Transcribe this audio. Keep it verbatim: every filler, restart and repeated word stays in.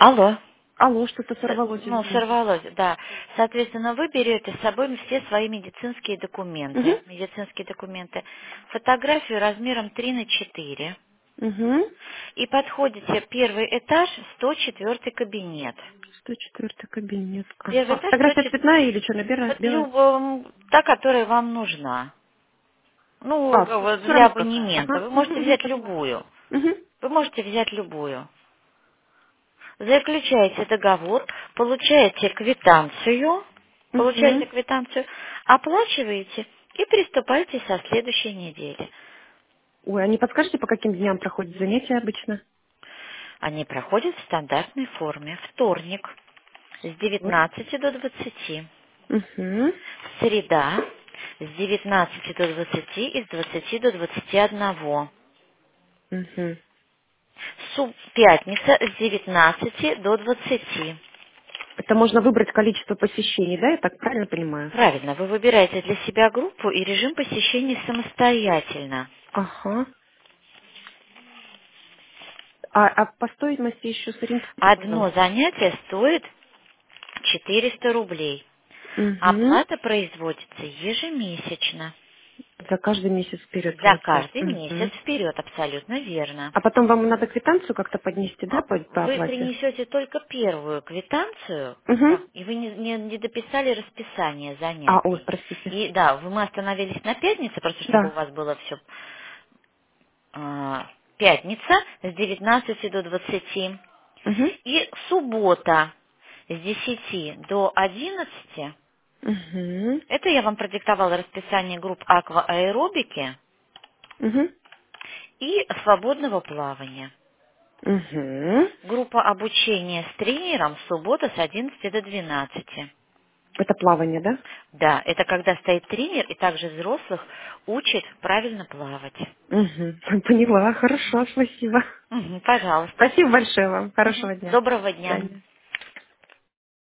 Алло. Алло, что-то С- сорвалось, Ну, извините. сорвалось, да. Соответственно, вы берете с собой все свои медицинские документы. Угу. Медицинские документы. Фотографию размером три на четыре. Угу. И подходите первый этаж, сто четвёртый кабинет. сто четвёртый кабинет. Первый Ага. этаж, сто Фотография четвёртый. цветная или черно-белая? Белая? Та, которая вам нужна. Ну, А, вот все для равно какая. абонемента. Ага. Вы Угу, можете угу, взять поняла. любую. Угу. Вы можете взять любую. Заключаете договор, получаете квитанцию, получаете Угу. квитанцию, оплачиваете и приступаете со следующей недели. Ой, а не подскажете, по каким дням проходят занятия обычно? Они проходят в стандартной форме. Вторник с Вот. девятнадцати до двадцати. Угу. Среда с девятнадцати до двадцати и с двадцати до двадцати одного. Угу. Суб- Пятница с девятнадцати до двадцати. Это можно выбрать количество посещений, да? Я так правильно понимаю? Правильно, вы выбираете для себя группу и режим посещения самостоятельно. Ага. А, а по стоимости еще сориентируйте, Одно пожалуйста. занятие стоит четыреста рублей. Угу. Оплата производится ежемесячно. За каждый месяц вперед, За получается. каждый месяц Угу. вперед, абсолютно верно. А потом вам надо квитанцию как-то поднести, да, А по, по Вы оплате? принесете только первую квитанцию, Угу. да, и вы не, не- не дописали расписание А, ой, занятий. простите. И да, вы- мы остановились на пятнице, просто чтобы у Да. вас было все пятница с девятнадцати до двадцати Угу. и суббота с десяти до одиннадцати. Угу. Это я вам продиктовала расписание групп аквааэробики Угу. и свободного плавания. Угу. Группа обучения с тренером суббота с одиннадцати до двенадцати. Это плавание, да? Да, это когда стоит тренер и также взрослых учит правильно плавать. Угу. Поняла. Хорошо, спасибо. Мгм, пожалуйста. Спасибо большое вам. Мгм. Хорошего дня. Доброго До дня. свидания.